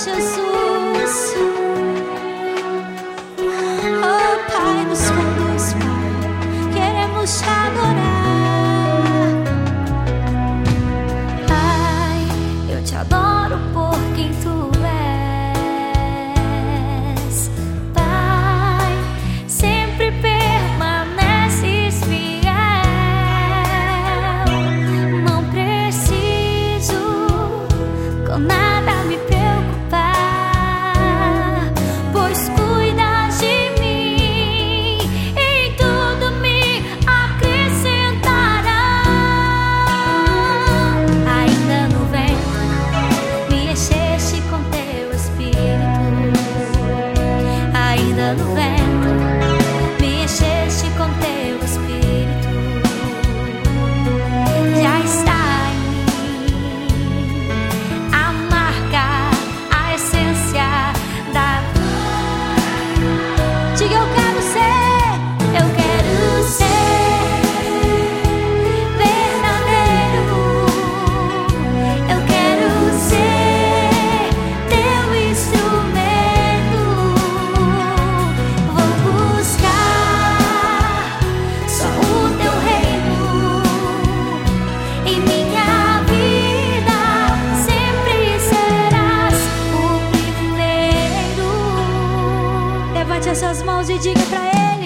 Jesus. Oh Pai, nos conduz, Pai, queremos te adorar. Pai, eu te adoro por quem tu és. Pai, sempre permaneces fiel. Não preciso com nada me preocupar, pois cuidas de mim e tudo me acrescentará. Ainda no vento me encheste com teu espírito. Ainda no vento me encheste com teu espírito. Já está em mim a marca, a essência da. Diga, eu quero ser verdadeiro. Eu quero ser teu instrumento. Vou buscar só o teu reino em minha vida. Sempre serás o primeiro. Levante as suas mãos e diga pra Ele.